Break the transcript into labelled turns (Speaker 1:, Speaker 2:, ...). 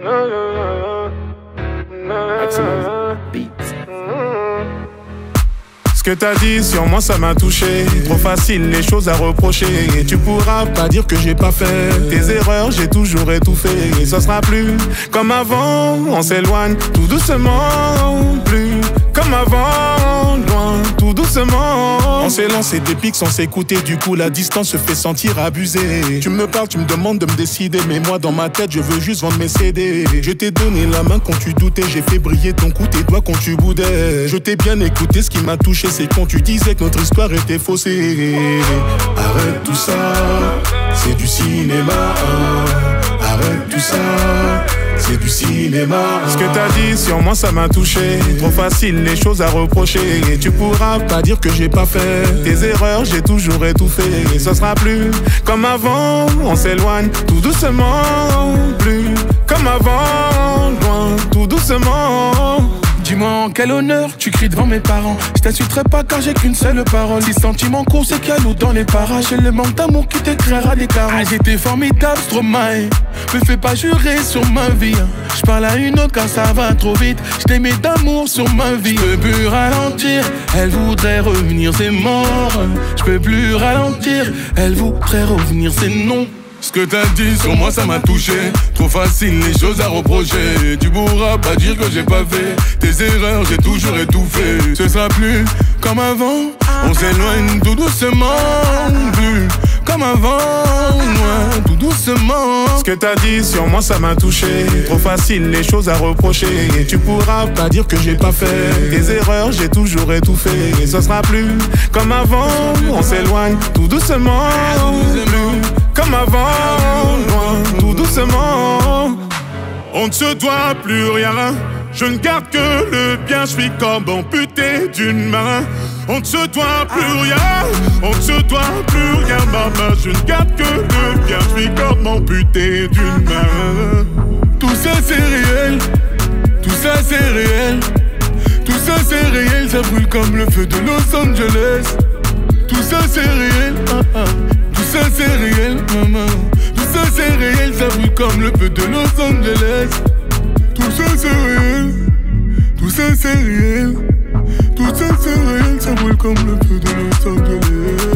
Speaker 1: Ce que t'as dit sur moi ça m'a touché. Trop facile les choses à reprocher. Et tu pourras pas dire que j'ai pas fait tes erreurs, j'ai toujours étouffé. Et ça sera plus comme avant, on s'éloigne tout doucement. Plus comme avant, loin, tout doucement. On s'est lancé des pics sans s'écouter. Du coup la distance se fait sentir abusée. Tu me parles, tu me demandes de me décider. Mais moi dans ma tête je veux juste vendre mes CD. Je t'ai donné la main quand tu doutais. J'ai fait briller ton cou, tes doigts quand tu boudais. Je t'ai bien écouté, ce qui m'a touché c'est quand tu disais que notre histoire était faussée. Arrête tout ça, c'est du cinéma. Arrête tout ça, c'est du cinéma. Ce que t'as dit sur moi ça m'a touché. Trop facile les choses à reprocher. Et tu pourras pas dire que j'ai pas fait tes erreurs, j'ai toujours étouffé. Et ce sera plus comme avant, on s'éloigne tout doucement. Plus comme avant, loin, tout doucement.
Speaker 2: Dis-moi en quel honneur tu cries devant mes parents. Je t'insulterai pas car j'ai qu'une seule parole. Si sentiment court c'est qu'il y a l'eau dans les parages. J'ai le manque d'amour qui te créera des carences. Ah, j'étais formidable, Stromae. Me fais pas jurer sur ma vie. Je parle à une autre car ça va trop vite. Je t'aimais d'amour sur ma vie. Je peux plus ralentir, elle voudrait revenir, c'est mort. Je peux plus ralentir, elle voudrait revenir, c'est non. Ce que t'as dit sur moi ça m'a touché. Trop facile les choses à reprocher. Tu pourras pas dire que j'ai pas fait tes erreurs, j'ai toujours étouffé. Ce sera plus comme avant, on s'éloigne tout doucement. Plus comme avant, loin, tout doucement.
Speaker 1: Ce que t'as dit sur moi ça m'a touché. Trop facile les choses à reprocher. Et tu pourras pas dire que j'ai pas fait tes erreurs, j'ai toujours étouffé. Et ce sera plus comme avant, on s'éloigne tout doucement. Plus comme avant, loin, tout doucement. On ne se doit plus rien, je ne garde que le bien. Je suis comme amputé d'une main. On ne se doit plus rien, on ne se doit plus rien, maman. Je ne garde que le bien, je suis comme amputé d'une main.
Speaker 2: Tout ça c'est réel, tout ça c'est réel. Tout ça c'est réel, ça brûle comme le feu de Los Angeles. Tout ça c'est réel, tout ça c'est réel, maman. Tout ça c'est réel, ça brûle comme le feu de Los Angeles. Tout ça c'est réel, tout ça c'est réel. Tout ça c'est réel, ça brûle comme le feu de Los Angeles.